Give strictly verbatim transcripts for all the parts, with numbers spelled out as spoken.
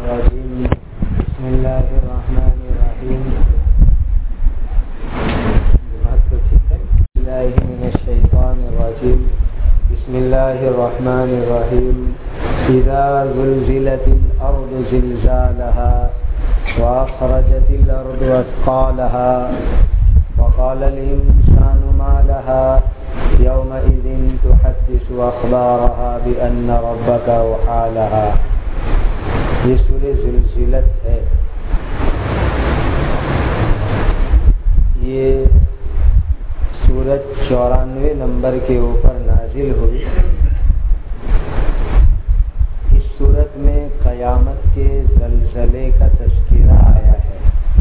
الرجيم بسم الله الرحمن الرحيم بسم الله من الشيطان الرجيم بسم الله الرحمن الرحيم إذا زلزلت الأرض زلزالها وأخرجت الأرض أثقالها وقال الإنسان ما لها يومئذ تحدث أخبارها بأن ربك أوحى لها. یہ سورہ زلزلت ہے. یہ سورت چورانوے نمبر کے اوپر نازل ہوئی. اس سورت میں قیامت کے زلزلے کا تذکرہ آیا ہے.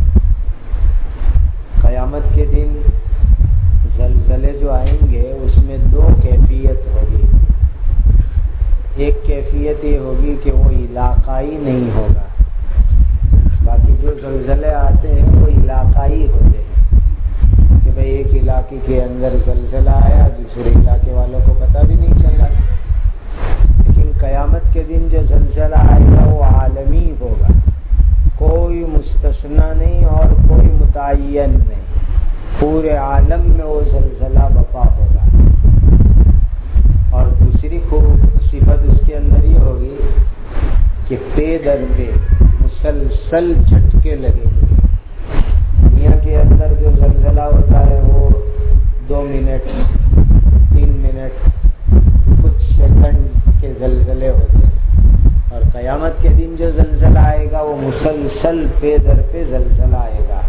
قیامت کے دن زلزلے جو آئیں گے اس میں دو کیفیت ہوگی. ایک کیفیت یہ ہوگی کہ وہ علاقائی نہیں ہوگا. باقی جو زلزلے آتے ہیں وہ علاقائی ہوتے ہیں کہ بھئی ایک علاقے کے اندر زلزلہ آیا, دوسرے علاقے والوں کو پتہ بھی نہیں چلا. لیکن قیامت کے دن جو زلزلہ آئے گا وہ عالمی ہوگا, کوئی مستثنی نہیں اور کوئی متعین نہیں. پورے عالم میں وہ زلزلہ بپا ہوگا. اور دوسری خوب صفت اس کے اندر یہ ہوگی کہ پے در پہ مسلسل جھٹکے لگیں گے. دنیا کے اندر جو زلزلہ ہوتا ہے وہ دو منٹ تین منٹ کچھ سیکنڈ کے زلزلے ہوتے ہیں, اور قیامت کے دن جو زلزلہ آئے گا وہ مسلسل پے در پہ زلزلہ آئے گا.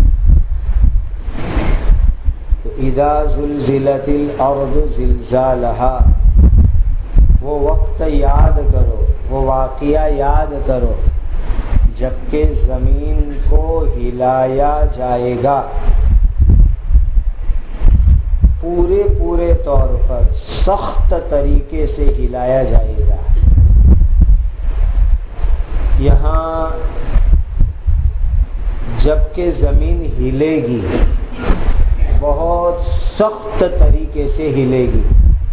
تو اذا زلزلت الارض زلزالها, وہ وقت یاد کرو, وہ واقعہ یاد کرو جبکہ زمین کو ہلایا جائے گا پورے پورے طور پر, سخت طریقے سے ہلایا جائے گا. یہاں جبکہ زمین ہلے گی, بہت سخت طریقے سے ہلے گی,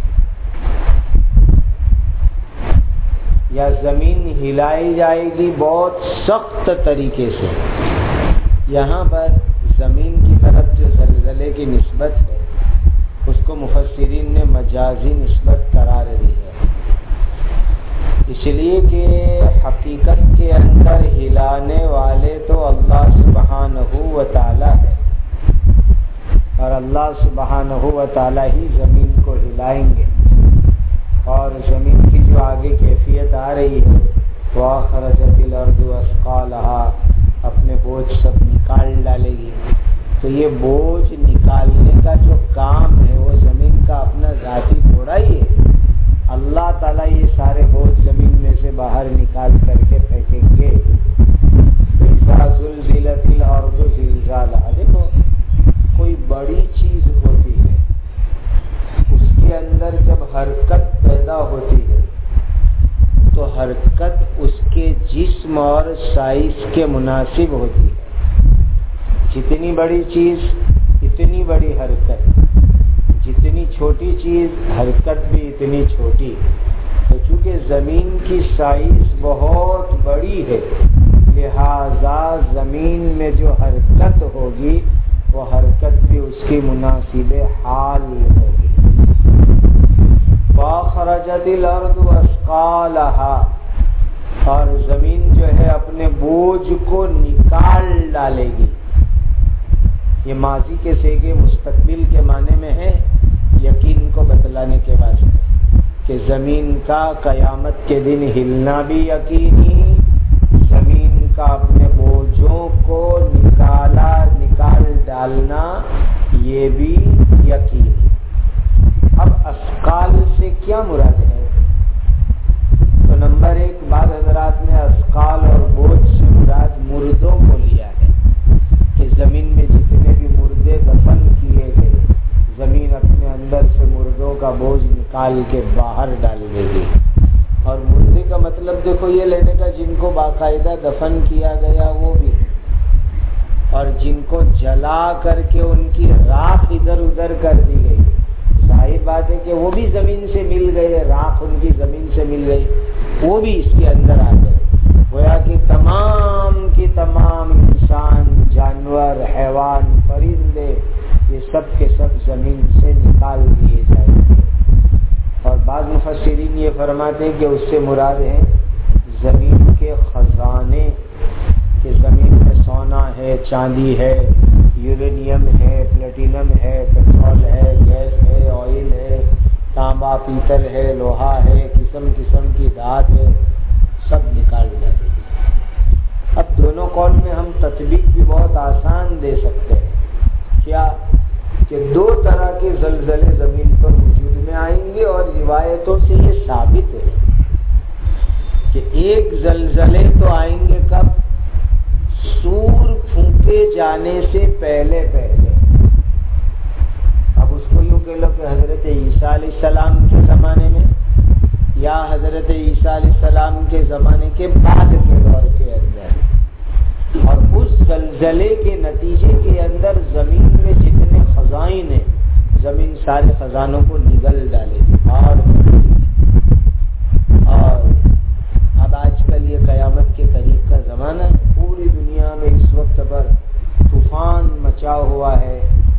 یا زمین ہلائی جائے گی بہت سخت طریقے سے. یہاں پر زمین کی طرف جو زلزلے کی نسبت ہے اس کو مفسرین نے مجازی نسبت قرار دی ہے, اس لیے کہ حقیقت کے اندر ہلانے والے تو اللہ سبحانہ و تعالی ہے, اور اللہ سبحانہ و تعالی ہی زمین کو ہلائیں گے. اور زمین کی جو آگے کیفیت آ رہی ہے وَأَخْرَجَتِ الْأَرْضُ أَثْقَالَهَا, اپنے بوجھ سب نکال ڈالے گی. تو یہ بوجھ نکالنے کا جو کام ہے وہ زمین کا اپنا ذاتی تھوڑا ہی ہے. اللہ تعالیٰ یہ سارے بوجھ زمین میں سے باہر نکال کر کے پھینکیں گے. إِذَا زُلْزِلَتِ الْأَرْضُ زِلْزَالَهَا, دیکھو کوئی بڑی چیز ہوتی ہے, اس کے اندر جب حرکت پیدا ہوتی ہے تو حرکت اس کے جسم اور سائز کے مناسب ہوتی ہے. جتنی بڑی چیز اتنی بڑی حرکت, جتنی چھوٹی چیز حرکت بھی اتنی چھوٹی. تو چونکہ زمین کی سائز بہت بڑی ہے لہذا زمین میں جو حرکت ہوگی وہ حرکت بھی اس کی مناسب حال ہوگی. وَأَخْرَجَتِ الْأَرْضُ أَثْقَالَهَا, اور زمین جو ہے اپنے بوجھ کو نکال ڈالے گی. یہ ماضی کے صیغے مستقبل کے معنی میں ہے, یقین کو بتلانے کے واسطے کہ زمین کا قیامت کے دن ہلنا بھی یقینی, زمین کا اپنے بوجھوں کو نکالا نکال ڈالنا یہ بھی یقینی. اب اسقال سے کیا مراد ہے؟ تو نمبر ایک, بعض حضرات نے اسقال اور بوجھ سے مراد مردوں کو لیا ہے کہ زمین میں جتنے بھی مردے دفن کیے گئے زمین اپنے اندر سے مردوں کا بوجھ نکال کے باہر ڈال دے گی. اور مردے کا مطلب دیکھو یہ لینے کا جن کو باقاعدہ دفن کیا گیا وہ بھی, اور جن کو جلا کر کے ان کی راکھ ادھر ادھر کر دی گئی. ظاہر بات ہے کہ وہ بھی زمین سے مل گئے, راکھ ان کی زمین سے مل گئی, وہ بھی اس کے اندر آ گئے. گویا کہ تمام سب کے سب زمین سے نکال دیے جائیں گے. اور بعض مفسرین یہ فرماتے ہیں کہ اس سے مراد ہے زمین کے خزانے، کہ زمین میں سونا ہے، چاندی ہے، یورینیم ہے، پلیٹینم ہے، پیٹرول ہے، گیس ہے، آئل ہے، تانبا پیتل ہے، لوہا ہے، قسم قسم کی دھات ہے، سب نکال دیں گے. اب دونوں قول میں ہم تطبیق بھی بہت آسان دے سکتے ہیں. کیا کہ دو طرح کے زلزلے زمین پر وجود میں آئیں گے، اور روایتوں سے یہ ثابت ہے کہ ایک زلزلے تو آئیں گے کب؟ سور پھونکے جانے سے پہلے پہلے. اب اس کو یوں کہہ لو کہ حضرت عیسیٰ علیہ السلام کے زمانے میں یا حضرت عیسیٰ علیہ السلام کے زمانے کے بعد کے دور کے اندر. اور اس زلزلے کے نتیجے کے اندر زمین میں جتنے خزائن ہیں، زمین سارے خزانوں کو نگل ڈالے گی، پہاڑ. اور اب آج کل یہ قیامت کے قریب کا زمانہ ہے. پوری دنیا میں اس وقت پر طوفان مچا ہوا ہے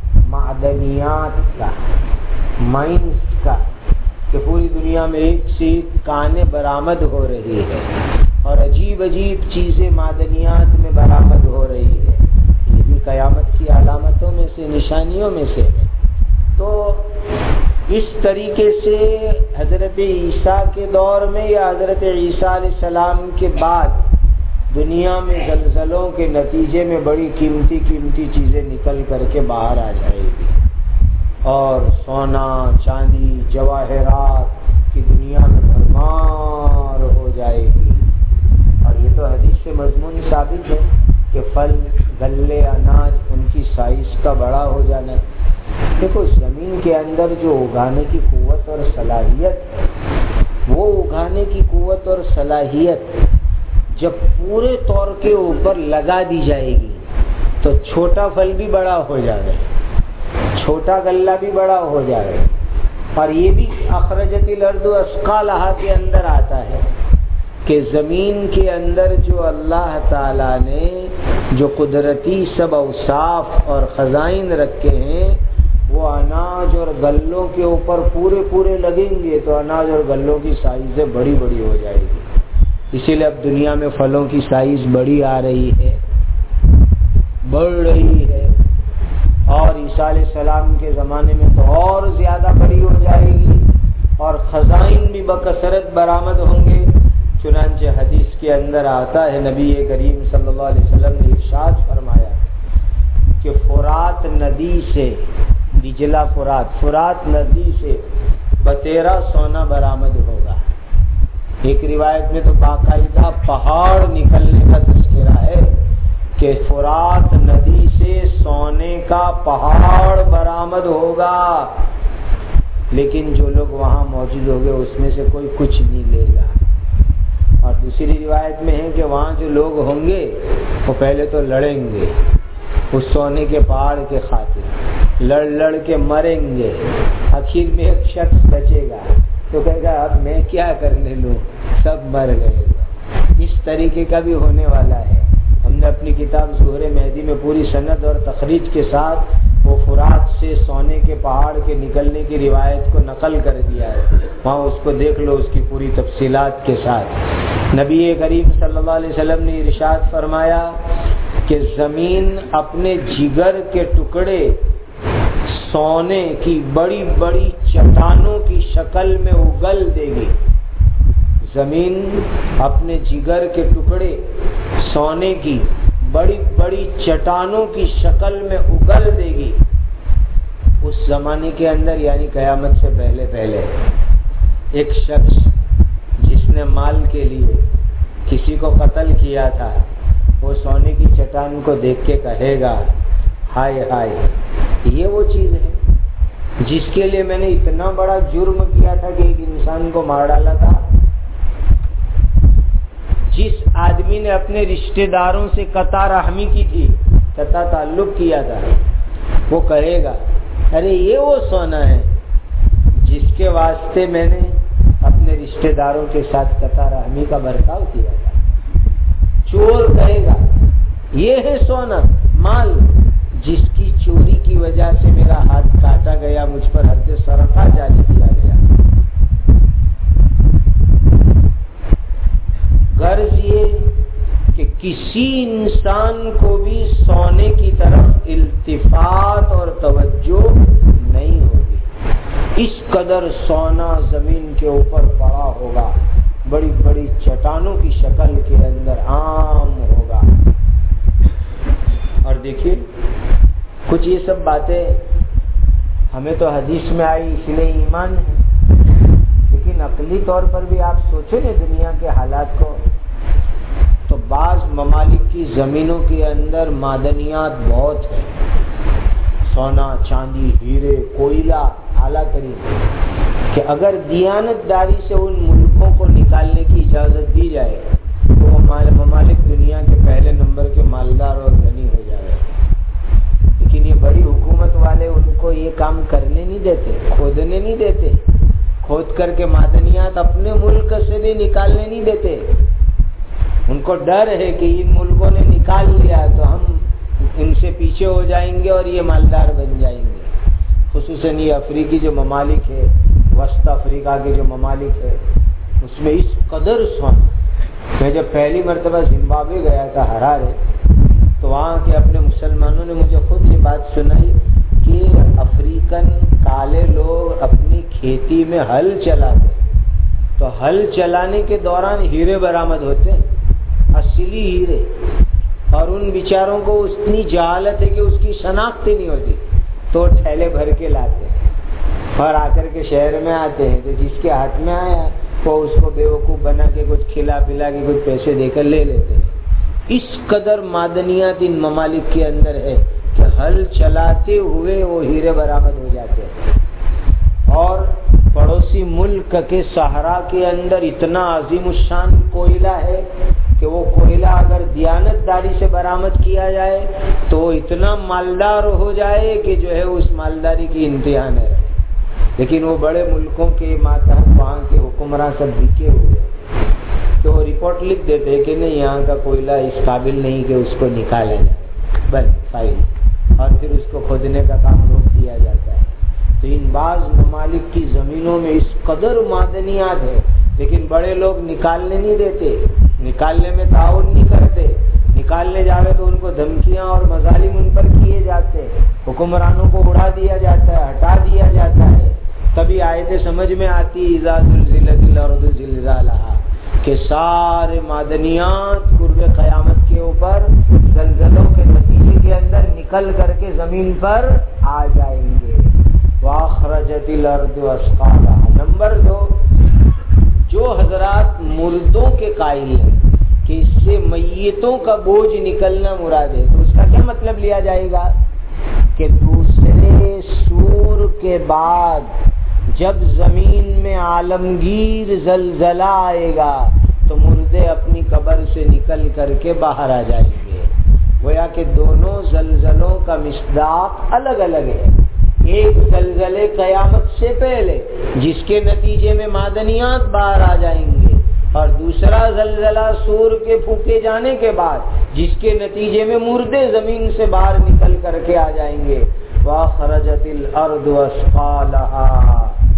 معدنیات کا، مائنس کا، کہ پوری دنیا میں ایک سے ایک کانیں برآمد ہو رہی ہے اور عجیب عجیب چیزیں معدنیات میں برآمد ہو رہی ہے. یہ بھی قیامت کی علامتوں میں سے، نشانیوں میں سے ہے. تو اس طریقے سے حضرت عیسیٰ کے دور میں یا حضرت عیسیٰ علیہ السلام کے بعد دنیا میں زلزلوں کے نتیجے میں بڑی قیمتی قیمتی چیزیں نکل کر کے باہر آ جائے گی، اور سونا، چاندی، جواہرات کی دنیا میں بھرمار ہو جائے گی. اور یہ تو حدیث سے مضمون ثابت ہے کہ پھل، غلے، اناج، ان کی سائز کا بڑا ہو جانا. دیکھو زمین کے اندر جو اگانے کی قوت اور صلاحیت، وہ اگانے کی قوت اور صلاحیت جب پورے طور کے اوپر لگا دی جائے گی تو چھوٹا پھل بھی بڑا ہو جائے گا، چھوٹا غلہ بھی بڑا ہو جائے گا. اور یہ بھی اخرجت الارض اثقالہا کے اندر آتا ہے کہ زمین کے اندر جو اللہ تعالیٰ نے جو قدرتی سب اوصاف اور خزائن رکھے ہیں، وہ اناج اور غلوں کے اوپر پورے پورے لگیں گے تو اناج اور غلوں کی سائزیں بڑی بڑی ہو جائے گی. اسی لیے اب دنیا میں پھلوں کی سائز بڑی آ رہی ہے، بڑھ رہی ہے. اور عیسیٰ علیہ السلام کے زمانے میں تو اور زیادہ بڑی ہو جائے گی، اور خزائن بھی بکثرت برآمد ہوں گے. چنانچہ حدیث کے اندر آتا ہے، نبی کریم صلی اللہ علیہ وسلم نے ارشاد فرمایا کہ فرات ندی سے، دجلہ فرات فرات ندی سے بتیرا سونا برآمد ہوگا. ایک روایت میں تو باقاعدہ پہاڑ نکلنے کا تذکرہ ہے کہ فرات ندی سے سونے کا پہاڑ برآمد ہوگا. لیکن جو لوگ وہاں موجود ہوں گے اس میں سے کوئی کچھ نہیں لے گا. اور دوسری روایت میں ہے کہ وہاں جو لوگ ہوں گے وہ پہلے تو لڑیں گے اس سونے کے پہاڑ کے خاطر، لڑ لڑ کے مریں گے. آخر میں ایک شخص بچے گا تو کہے گا اب میں کیا کرنے لوں، سب مر گئے. اس طریقے کا بھی ہونے والا ہے. ہم نے اپنی کتاب ظہور مہدی میں پوری سند اور تخریج کے ساتھ وہ فرات سے سونے کے پہاڑ کے نکلنے کی روایت کو نقل کر دیا ہے. وہاں اس کو دیکھ لو اس کی پوری تفصیلات کے ساتھ. نبی کریم صلی اللہ علیہ وسلم نے ارشاد فرمایا کہ زمین اپنے جگر کے ٹکڑے سونے کی بڑی بڑی چٹانوں کی شکل میں اگل دے گی. زمین اپنے جگر کے ٹکڑے سونے کی بڑی بڑی چٹانوں کی شکل میں اگل دے گی. اس زمانے کے اندر یعنی قیامت سے پہلے پہلے ایک شخص جس نے مال کے لیے کسی کو قتل کیا تھا، وہ سونے کی چٹان کو دیکھ کے کہے گا ہائے ہائے، یہ وہ چیز ہے جس کے لیے میں نے اتنا بڑا جرم کیا تھا کہ ایک انسان کو مار ڈالا تھا. جس آدمی نے اپنے رشتہ داروں سے قطع رحمی کی تھی، قطع تعلق کیا تھا، وہ کہے گا ارے یہ وہ سونا ہے جس کے واسطے میں نے اپنے رشتہ داروں کے ساتھ قطع رحمی کا برتاؤ کیا تھا. چور کہے گا یہ ہے سونا، مال جس کی چوری کی وجہ سے میرا ہاتھ کاٹا گیا، مجھ پر حد سرقہ جاری کیا گیا۔ غرض یہ کہ کسی انسان کو بھی سونے کی طرف التفات اور توجہ نہیں ہوگی۔ اس قدر سونا زمین کے اوپر پڑا ہوگا، بڑی بڑی چٹانوں کی شکل کے اندر عام ہوگا۔ اور دیکھیے کچھ یہ سب باتیں ہمیں تو حدیث میں آئی اس لیے ایمان ہے، لیکن عقلی طور پر بھی آپ سوچیں نا دنیا کے حالات کو، تو بعض ممالک کی زمینوں کے اندر معدنیات بہت ہیں، سونا، چاندی، ہیرے، کوئلہ اعلیٰ ترین، کہ اگر دیانت داری سے ان ملکوں کو نکالنے کی اجازت دی جائے تو وہ ممالک دنیا کے پہلے نمبر کے مالدار اور غنی ہو جائے، لیکن یہ بڑی حکومت والے ان کو یہ کام کرنے نہیں دیتے، کھودنے نہیں دیتے، کھود کر کے معدنیات اپنے ملک سے بھی نکالنے نہیں دیتے۔ ان کو ڈر ہے کہ ان ملکوں نے نکال لیا تو ہم ان سے پیچھے ہو جائیں گے اور یہ مالدار بن جائیں گے۔ خصوصاً یہ افریقی جو ممالک ہے، وسط افریقہ کے جو ممالک ہے، اس میں اس قدر سونا۔ میں جب پہلی مرتبہ زمبابوے گیا تھا، ہرارے، تو وہاں کے اپنے مسلمانوں نے مجھے خود یہ بات سنائی کہ افریقن کالے لوگ اپنی کھیتی میں ہل چلاتے، تو ہل چلانے کے دوران ہیرے برآمد ہوتے ہیں، اصلی ہیرے، اور ان بیچاروں کو اتنی جہالت ہے کہ اس کی شناخت ہی نہیں ہوتی، تو ٹھیلے بھر کے لاتے ہیں اور آ کر کے شہر میں آتے ہیں، تو جس کے ہاتھ میں آیا وہ اس کو بیوقوف بنا کے کچھ کھلا پلا کے کچھ پیسے دے کر لے لیتے ہیں۔ اس قدر معدنیات ان ممالک کے اندر ہے کہ ہل چلاتے ہوئے وہ ہیرے برآمد ہو جاتے ہیں۔ اور پڑوسی ملک کے صحرا کے اندر اتنا عظیم الشان کوئلہ ہے کہ وہ کوئلہ اگر دیانت داری سے برآمد کیا جائے تو وہ اتنا مالدار ہو جائے کہ جو ہے اس مالداری کی انتہا ہے، لیکن وہ بڑے ملکوں کے ماتحت وہاں کے حکمراں سب بکے ہوئے تو وہ رپورٹ لکھ دیتے کہ نہیں، یہاں کا کوئلہ اس قابل نہیں کہ اس کو نکالا جائے، بس فائل، اور پھر اس کو کھودنے کا کام روک دیا جاتا ہے۔ تو ان بعض ممالک کی زمینوں میں اس قدر معدنیات ہے، لیکن بڑے لوگ نکالنے نہیں دیتے، نکالنے میں تعاون نہیں کرتے، نکالنے جاوے تو ان کو دھمکیاں اور مظالم ان پر کیے جاتے ہیں، حکمرانوں کو اڑا دیا جاتا ہے، ہٹا دیا جاتا ہے۔ تبھی آیتیں سمجھ میں آتی اذا زلزلت الارض زلزالہا، کہ سارے معدنیات قرب قیامت کے اوپر زلزلوں کے نتیجے کے اندر نکل کر کے زمین پر آ جائیں گے۔ واخرجت الارض اثقالہا۔ نمبر دو، جو حضرات مردوں کے قائل ہیں کہ اس سے میتوں کا بوجھ نکلنا مراد ہے، تو اس کا کیا مطلب لیا جائے گا کہ دوسرے سور کے بعد جب زمین میں عالمگیر زلزلہ آئے گا تو مردے اپنی قبر سے نکل کر کے باہر آ جائیں گے۔ گویا کہ دونوں زلزلوں کا مصداق الگ الگ ہے۔ ایک زلزلے قیامت سے پہلے جس کے نتیجے میں معدنیات باہر آ جائیں گے، اور دوسرا زلزلہ سور کے پھونکے جانے کے بعد جس کے نتیجے میں مردے زمین سے باہر نکل کر کے آ جائیں گے۔ وَأَخْرَجَتِ الْأَرْضُ أَثْقَالَهَا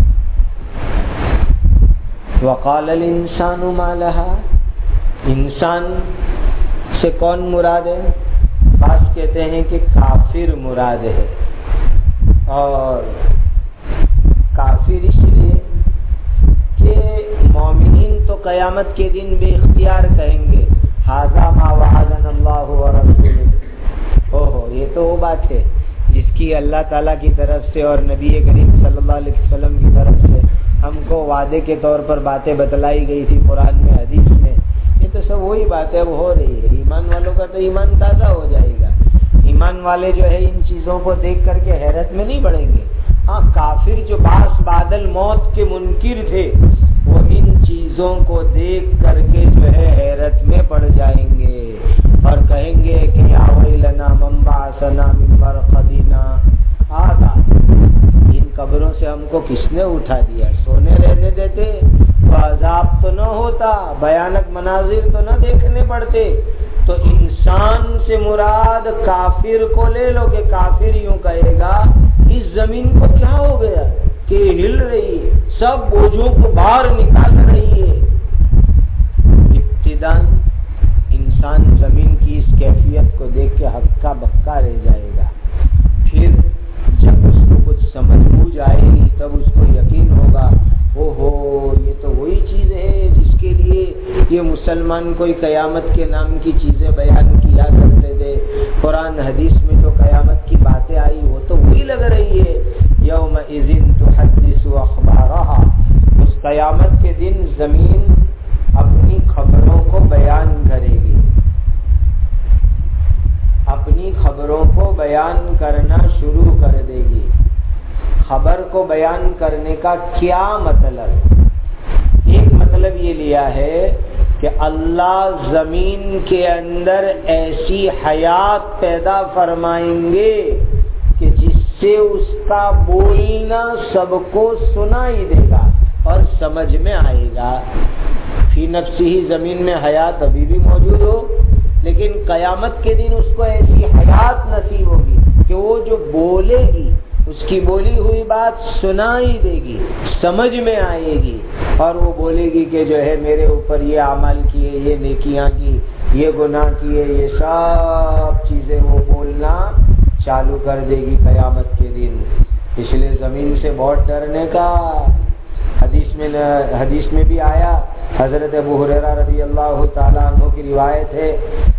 وَقَالَ الْإِنسَانُ مَا لَهَا۔ انسان سے کون مراد ہے؟ بعض کہتے ہیں کہ کافر مراد ہے، اور کافر اس لیے کہ مومنین تو قیامت کے دن بے اختیار کہیں گے ھذا ما وعدنا اللہ ورسولہ، اوہو یہ تو وہ بات ہے جس کی اللہ تعالیٰ کی طرف سے اور نبی کریم صلی اللہ علیہ وسلم کی طرف سے ہم کو وعدے کے طور پر باتیں بتلائی گئی تھی قرآن میں، حدیث میں۔ یہ تو سب وہی باتیں اب ہو رہی ہے۔ ایمان والوں کا تو ایمان تازہ ہو جائے گا، ایمان والے جو ہے ان چیزوں کو دیکھ کر کے حیرت میں نہیں پڑیں گے۔ ہاں، کافر جو باس بادل موت کے منکر تھے وہ ان چیزوں کو دیکھ کر کے جو ہے حیرت میں پڑ جائیں گے اور کہیں گے کہ یا ویلنا من بعثنا من مرقدنا ھذا، ان قبروں سے ہم کو کس نے اٹھا دیا؟ سونے رہنے دیتے تو عذاب تو نہ ہوتا، بھیانک مناظر تو نہ دیکھنے پڑتے۔ تو انسان انسان سے مراد کافر کو لے لو کہ کافر یوں کہے گا اس زمین کو کیا ہو گیا کہ ہل رہی ہے، سب بوجھوں کو باہر نکال رہی ہے۔ ابتداً انسان زمین کی اس کیفیت کو دیکھ کے ہکا بکا رہ جائے گا، پھر جب اس کو کچھ سمجھ بوجھ آئے گی تب اس کو یقین ہوگا، او ہو یہ تو وہی چیز ہے جس کے لیے یہ مسلمان کوئی قیامت کے نام کی چیزیں بیان کیا کرتے تھے، قرآن حدیث میں جو قیامت کی باتیں آئی وہ تو وہی لگ رہی ہے۔ یومئذ تحدث اخبارہا، اس قیامت کے دن زمین اپنی خبروں کو بیان کرے گی، اپنی خبروں کو بیان کرنا شروع کر دے گی۔ خبر کو بیان کرنے کا کیا مطلب؟ ایک مطلب یہ لیا ہے کہ اللہ زمین کے اندر ایسی حیات پیدا فرمائیں گے کہ جس سے اس کا بولنا سب کو سنائی دے گا اور سمجھ میں آئے گا۔ فی نفسی ہی زمین میں حیات ابھی بھی موجود ہو، لیکن قیامت کے دن اس کو ایسی حیات نصیب ہوگی کہ وہ جو بولے گی اس کی بولی ہوئی بات سنائی دے گی، سمجھ میں آئے گی، اور وہ بولے گی کہ جو ہے میرے اوپر یہ اعمال کیے، یہ نیکیاں کی، یہ گناہ کیے، یہ سب چیزیں وہ بولنا چالو کر دے گی قیامت کے دن۔ اس لیے زمین سے بہت ڈرنے کا حدیث میں حدیث میں بھی آیا، حضرت ابو ہریرہ رضی اللہ تعالیٰ عنہ کی روایت ہے،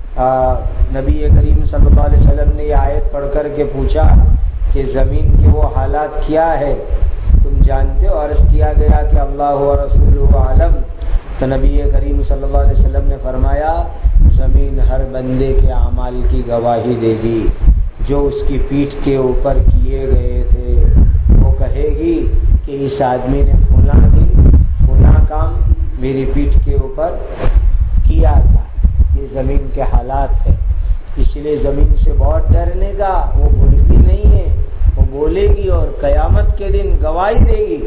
نبی کریم صلی اللہ علیہ وسلم نے یہ آیت پڑھ کر کے پوچھا کہ زمین کے وہ حالات کیا ہے تم جانتے ہو؟ عرض کیا گیا کہ اللہ و رسولہ عالم، تو نبی کریم صلی اللہ علیہ وسلم نے فرمایا زمین ہر بندے کے اعمال کی گواہی دے گی، جو اس کی پیٹھ کے اوپر کیے گئے تھے وہ کہے گی کہ اس آدمی نے فلاں دن فلاں کام میری پیٹھ کے اوپر کیا تھا۔ یہ زمین کے حالات ہے، اس لیے زمین سے بہت ڈرنے کا، وہ بولتی نہیں ہے، وہ بولے گی اور قیامت کے دن گواہی دے گی۔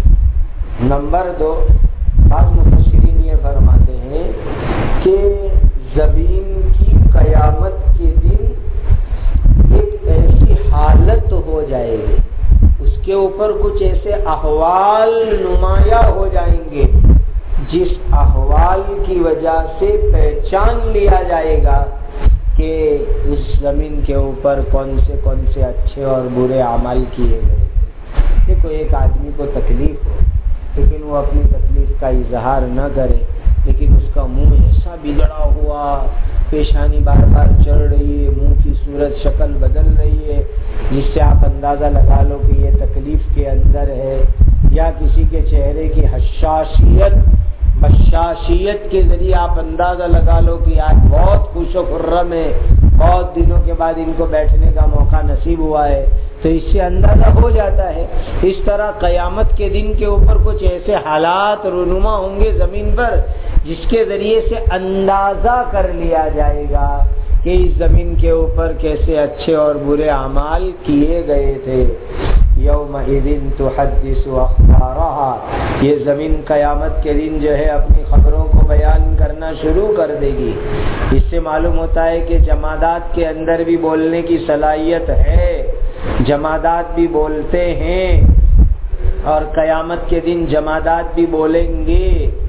نمبر دو، بعض مفسرین یہ فرماتے ہیں کہ زمین کی قیامت کے دن ایک ایسی حالت ہو جائے گی، اس کے اوپر کچھ ایسے احوال نمایاں ہو جائیں گے جس احوال کی وجہ سے پہچان لیا جائے گا کہ اس زمین کے اوپر کون سے کون سے اچھے اور برے اعمال کیے گئے۔ دیکھو ایک آدمی کو تکلیف ہو لیکن وہ اپنی تکلیف کا اظہار نہ کرے، لیکن اس کا منہ ایسا بگڑا ہوا، پیشانی بار بار چڑھ رہی ہے، منہ کی صورت شکل بدل رہی ہے، جس سے آپ اندازہ لگا لو کہ یہ تکلیف کے اندر ہے، یا کسی کے چہرے کی حشاشیت بشاشیت کے ذریعے آپ اندازہ لگا لو کہ آج بہت خوش و خرم ہے، بہت دنوں کے بعد ان کو بیٹھنے کا موقع نصیب ہوا ہے، تو اس سے اندازہ ہو جاتا ہے۔ اس طرح قیامت کے دن کے اوپر کچھ ایسے حالات رونما ہوں گے زمین پر جس کے ذریعے سے اندازہ کر لیا جائے گا کہ اس زمین کے اوپر کیسے اچھے اور برے اعمال کیے گئے تھے۔ یومئذ تحدث اخبارہا، یہ زمین قیامت کے دن جو ہے اپنی خبروں کو بیان کرنا شروع کر دے گی۔ اس سے معلوم ہوتا ہے کہ جمادات کے اندر بھی بولنے کی صلاحیت ہے، جمادات بھی بولتے ہیں، اور قیامت کے دن جمادات بھی بولیں گے،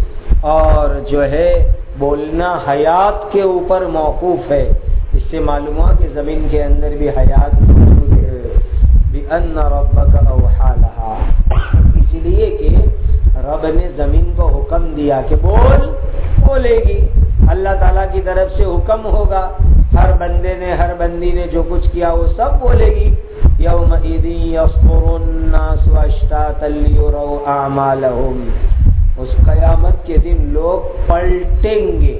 اور جو ہے بولنا حیات کے اوپر موقوف ہے۔ اس سے معلوم ہوا کہ زمین کے اندر بھی حیات موجود ہے۔ بِأَنَّ رَبَّكَ أَوْحَى لَهَا، اس لیے کہ رب نے زمین کو حکم دیا کہ بول، بولے گی، اللہ تعالیٰ کی طرف سے حکم ہوگا، ہر بندے نے ہر بندی نے جو کچھ کیا وہ سب بولے گی۔ يَوْمَئِذٍ يَصْدُرُ النَّاسُ أَشْتَاتًا لِيُرَوْا أَعْمَالَهُمْ، اس قیامت کے دن لوگ پلٹیں گے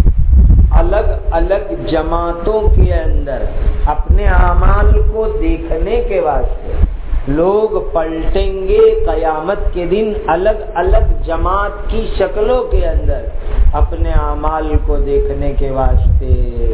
الگ الگ جماعتوں کے اندر اپنے اعمال کو دیکھنے کے واسطے، لوگ پلٹیں گے قیامت کے دن الگ الگ جماعت کی شکلوں کے اندر اپنے اعمال کو دیکھنے کے واسطے۔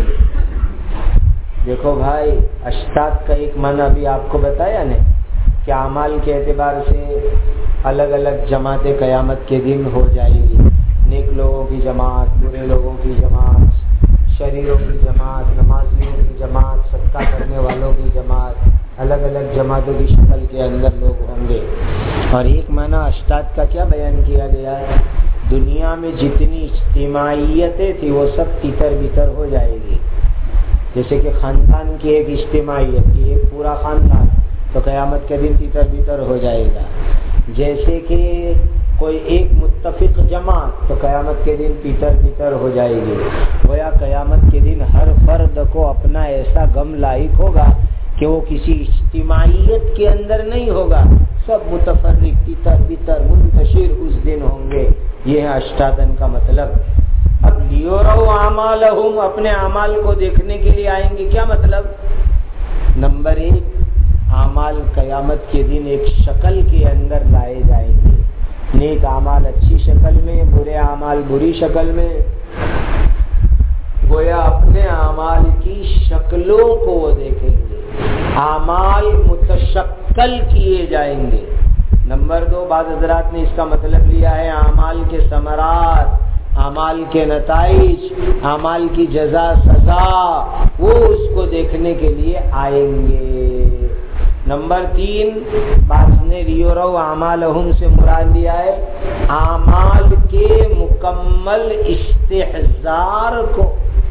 دیکھو بھائی، اشتات کا ایک معنی ابھی آپ کو بتایا نا کہ اعمال کے اعتبار سے الگ الگ جماعتیں قیامت کے دن ہو جائے گی، نیک لوگوں کی جماعت، برے لوگوں کی جماعت، شریروں کی جماعت۔ جماعت، نمازیوں کی جماعت، صدقہ کرنے والوں کی جماعت، الگ الگ جماعتوں کی شکل کے اندر لوگ ہوں گے۔ اور ایک معنی اشتات کا کیا بیان کیا گیا ہے؟ دنیا میں جتنی اجتماعیتیں تھی وہ سب تیتر بیتر ہو جائے گی۔ جیسے کہ خاندان کی ایک اجتماعیت کی ایک پورا خاندان، تو قیامت کے دن تیتر بیتر ہو جائے گا۔ جیسے کہ کوئی ایک متفق جماعت، تو قیامت کے دن تیتر بیتر ہو جائے گی۔ گویا قیامت کے دن ہر فرد کو اپنا ایسا غم لاحق ہوگا کہ وہ کسی اجتماعیت کے اندر نہیں ہوگا، سب متفرق تیتر بیتر منتشر اس دن ہوں گے۔ یہ ہے اشتاتن کا مطلب۔ اب لیوروا اعمالہم، اپنے اعمال کو دیکھنے کے لیے آئیں گے، کیا مطلب؟ نمبر ایک، اعمال قیامت کے دن ایک شکل کے اندر لائے جائیں گے، نیک اعمال اچھی شکل میں، برے اعمال بری شکل میں۔ گویا اپنے اعمال کی شکلوں کو وہ دیکھیں گے، اعمال متشکل کیے جائیں گے۔ نمبر دو، بعض حضرات نے اس کا مطلب لیا ہے اعمال کے ثمرات، اعمال کے نتائج، اعمال کی جزا سزا، وہ اس کو دیکھنے کے لیے آئیں گے۔ نمبر تین، بعض نے لیوروا اعمالہم سے مراد لیا ہے اعمال کے مکمل استحضار کو،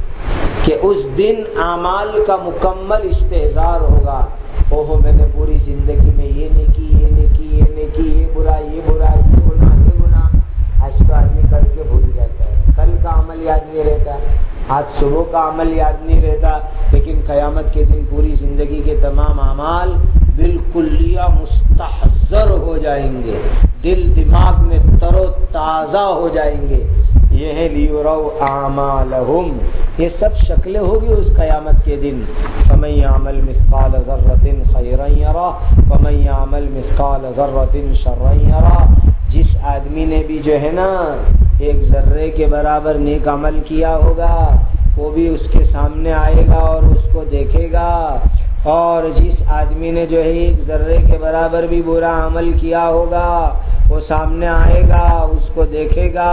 کہ اس دن اعمال کا مکمل استحضار ہوگا۔ اوہو میں نے پوری زندگی میں یہ نہیں کی، یہ نہیں کی، یہ نہیں کی، یہ برا یہ برا یہ گناہ یہ گناہ۔ آج تو آدمی کر کے بھول جاتا ہے، کل کا عمل یاد نہیں رہتا، آج صبح کا عمل یاد نہیں رہتا، لیکن قیامت کے دن پوری زندگی کے تمام اعمال بالکلیہ مستحضر ہو جائیں گے، دل دماغ میں تر و تازہ ہو جائیں گے۔ یہ ہے لیوروا اعمالہم، یہ سب شکلیں ہوگی اس قیامت کے دن۔ فمن یعمل مثقال ذرۃ خیرا یرہ ومن یعمل مثقال ذرۃ شرا یرہ۔ جس آدمی نے بھی جو ہے نا ایک ذرے کے برابر نیک عمل کیا ہوگا، وہ بھی اس کے سامنے آئے گا اور اس کو دیکھے گا، اور جس آدمی نے جو ہے ایک ذرے کے برابر بھی برا عمل کیا ہوگا، وہ سامنے آئے گا، اس کو دیکھے گا۔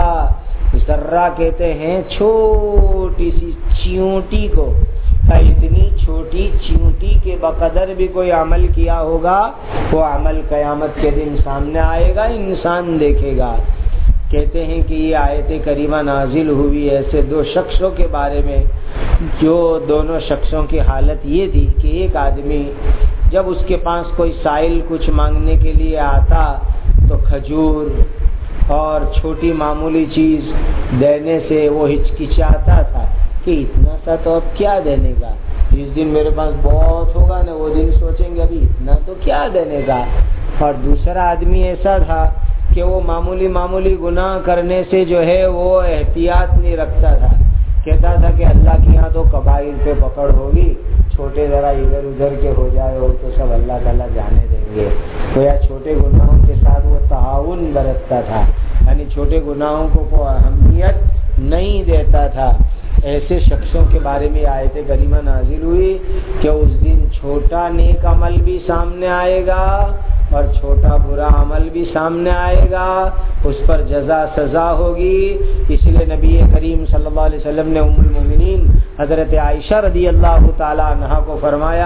ذرہ کہتے ہیں چھوٹی سی چیونٹی کو، اتنی چھوٹی چیونٹی کے بقدر بھی کوئی عمل کیا ہوگا، وہ عمل قیامت کے دن سامنے آئے گا، انسان دیکھے گا۔ کہتے ہیں کہ یہ آیت کریمہ نازل ہوئی ایسے دو شخصوں کے بارے میں، جو دونوں شخصوں کی حالت یہ تھی کہ ایک آدمی جب اس کے پاس کوئی سائل کچھ مانگنے کے لیے آتا تو کھجور اور چھوٹی معمولی چیز دینے سے وہ ہچکچاتا تھا کہ اتنا سا تو اب کیا دینے کا، جس دن میرے پاس بہت ہوگا نا وہ دن سوچیں گے ابھی اتنا تو کیا دینے کا۔ اور دوسرا آدمی ایسا تھا کہ وہ معمولی معمولی گناہ کرنے سے جو ہے وہ احتیاط نہیں رکھتا تھا، کہتا تھا کہ اللہ کے یہاں تو کبائر پہ پکڑ ہوگی، چھوٹے ذرا ادھر ادھر کے ہو جائے اور تو سب اللہ تعالیٰ جانے دیں گے۔ تو یا چھوٹے گناہوں کے ساتھ وہ تعاون برتتا تھا، یعنی چھوٹے گناہوں کو کوئی اہمیت نہیں دیتا تھا۔ ایسے شخصوں کے بارے میں آیت کریمہ نازل ہوئی کہ اس دن چھوٹا نیک عمل بھی سامنے آئے گا اور چھوٹا برا عمل بھی سامنے آئے گا، اس پر جزا سزا ہوگی۔ اس لیے نبی کریم صلی اللہ علیہ وسلم نے ام المومنین حضرت عائشہ رضی اللہ تعالی عنہا کو فرمایا،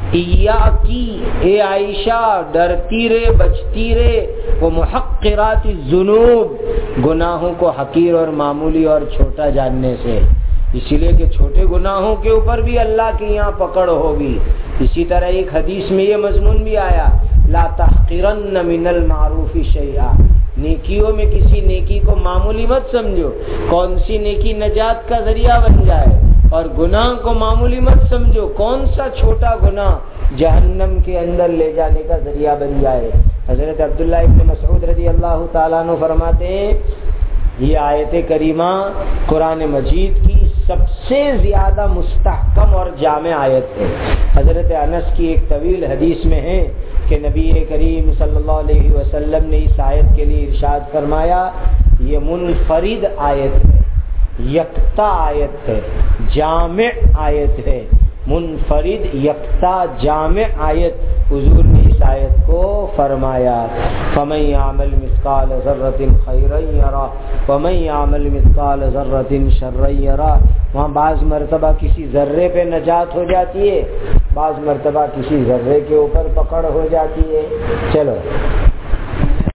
ایاکی اے عائشہ، ڈرتی رے بچتی رے وہ محقرات الذنوب، گناہوں کو حقیر اور معمولی اور چھوٹا جاننے سے، اسی لیے کہ چھوٹے گناہوں کے اوپر بھی اللہ کے یہاں پکڑ ہوگی۔ اسی طرح ایک حدیث میں یہ مضمون بھی آیا، لا تحقرن من المعروف شیئا، نیکیوں میں کسی نیکی کو معمولی مت سمجھو، کون سی نیکی نجات کا ذریعہ بن جائے، اور گناہ کو معمولی مت سمجھو، کون سا چھوٹا گناہ جہنم کے اندر لے جانے کا ذریعہ بن جائے۔ حضرت عبداللہ ابن مسعود رضی اللہ تعالیٰ عنہ فرماتے ہیں، یہ آیت کریمہ قرآن مجید کی سب سے زیادہ مستحکم اور جامع آیت ہے۔ حضرت انس کی ایک طویل حدیث میں ہے کہ نبی کریم صلی اللہ علیہ وسلم نے اس آیت کے لیے ارشاد فرمایا، یہ منفرد آیت ہے، یکتا آیت ہے، جامع آیت ہے، منفرد یکتا جامع آیت۔ حضور نے اس آیت کو فرمایا فَمَن يَعْمَلْ مِثْقَالَ ذَرَّةٍ خَيْرًا يَرَهُ وَمَن يَعْمَلْ مِثْقَالَ ذَرَّةٍ شَرًّا يَرَهُ. وہاں بعض مرتبہ کسی ذرے پہ نجات ہو جاتی ہے، بعض مرتبہ کسی ذرے کے اوپر پکڑ ہو جاتی ہے. چلو